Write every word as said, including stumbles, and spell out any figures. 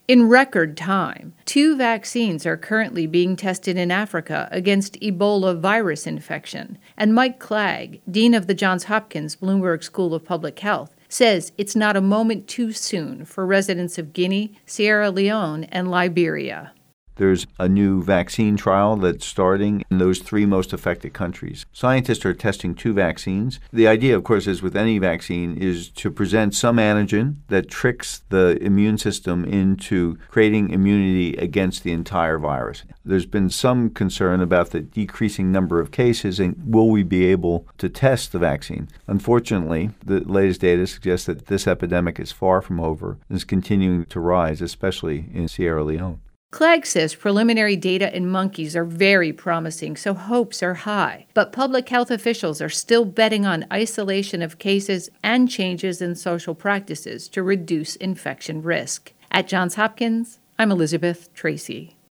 In record time, two vaccines are currently being tested in Africa against Ebola virus infection, and Mike Clegg, dean of the Johns Hopkins Bloomberg School of Public Health, says it's not a moment too soon for residents of Guinea, Sierra Leone, and Liberia. There's a new vaccine trial that's starting in those three most affected countries. Scientists are testing two vaccines. The idea, of course, is with any vaccine is to present some antigen that tricks the immune system into creating immunity against the entire virus. There's been some concern about the decreasing number of cases and will we be able to test the vaccine. Unfortunately, the latest data suggests that this epidemic is far from over and is continuing to rise, especially in Sierra Leone. Clegg says preliminary data in monkeys are very promising, so hopes are high. But public health officials are still betting on isolation of cases and changes in social practices to reduce infection risk. At Johns Hopkins, I'm Elizabeth Tracy.